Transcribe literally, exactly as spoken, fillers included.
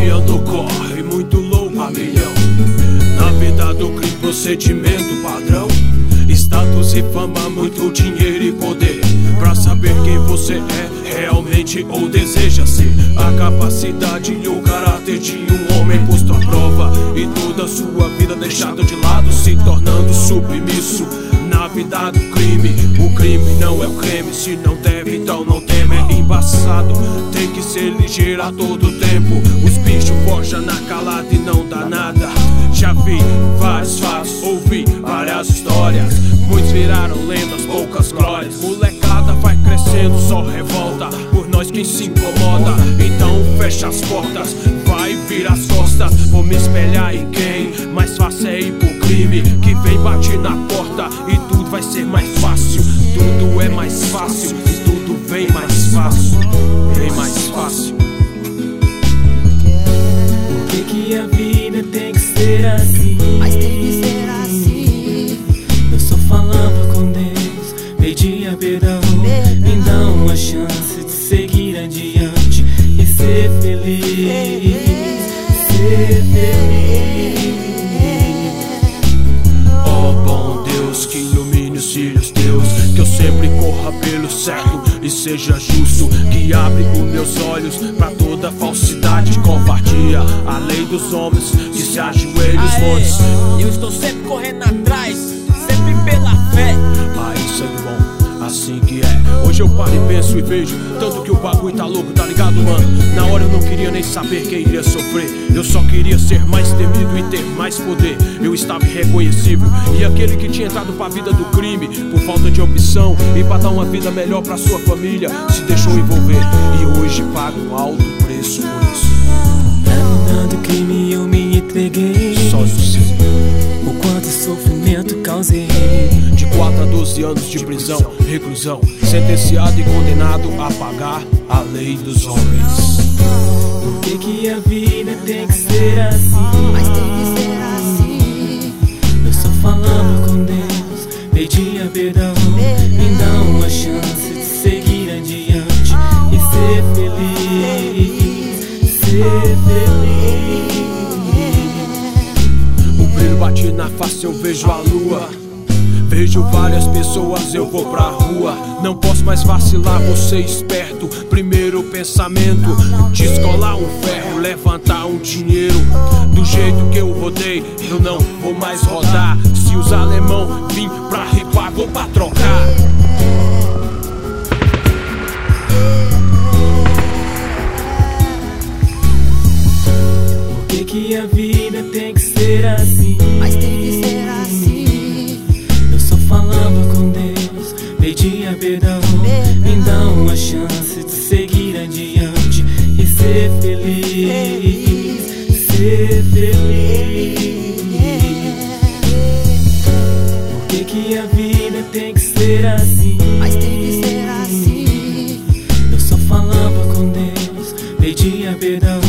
dia no corre, muito louco a milhão. Na vida do crime, procedimento padrão. Status e fama, muito dinheiro e poder. Pra saber quem você é realmente ou deseja ser. A capacidade e o caráter de um homem posto à prova. E toda a sua vida deixada de lado, se tornando submisso na vida do crime. O crime não é o creme, se não deve então não teme. É embaçado, tem que ser ligeiro a todo tempo. Os bichos forjam na calada e não dá nada. Já vi vários fatos, ouvi várias histórias. Muitos viraram lendas, poucas glórias. Molecada vai crescendo, só revolta por nós quem se incomoda. Então fecha as portas, vai virar as costas. Vou me espelhar em quem? Mais fácil é ir pro crime, que vem bate na porta e tudo vai ser mais fácil. Tudo é mais fácil e tudo vem mais fácil. Vem mais fácil. Por que que a vida tem que ser assim? Mas tem que ser assim. Eu só falava com Deus, pedia perdão, me dá uma chance de seguir adiante e ser feliz, ser feliz. Ó bom Deus, que ilumine os filhos teus, que eu sempre corra pelo certo e seja justo, que abre os meus olhos pra toda falsidade e covardia. A lei dos homens que se ajoelha os montes. Eu estou sempre correndo atrás, sempre pela fé. Aí sangue bom, assim que é. Hoje eu paro e penso e vejo tanto que o bagulho tá louco, tá ligado, mano? Na hora eu não queria nem saber quem iria sofrer. Eu só queria ser mais temido e ter mais poder. Eu estava irreconhecível. E aquele que tinha entrado pra vida do crime por falta de opção e pra dar uma vida melhor pra sua família, se deixou envolver e hoje paga um alto preço por isso. Na vida do crime eu me entreguei, Só isso. o quanto sofrimento causei. De quatro a doze anos de prisão, reclusão, sentenciado e condenado a pagar a lei dos homens. Por que que a vida tem que ser assim? Mas tem que ser assim. Eu só falava com Deus, pedia perdão, me dá uma chance de seguir adiante e ser feliz, ser feliz. O brilho bate na face, eu vejo a lua. Vejo várias pessoas, eu vou pra rua. Não posso mais vacilar, vou ser esperto. Primeiro pensamento, descolar um ferro, levantar um dinheiro. Do jeito que eu rodei, eu não vou mais rodar. Se os alemão vim pra ripar, vou pra trocar. Por que que a vida tem que ser assim? Mas tem que ser assim. Eu só falava com Deus, pedia perdão, me dá uma chance de seguir adiante e ser feliz, ser feliz. Por que que a vida tem que ser assim? Mas tem que ser assim. Eu só falava com Deus, pedia perdão,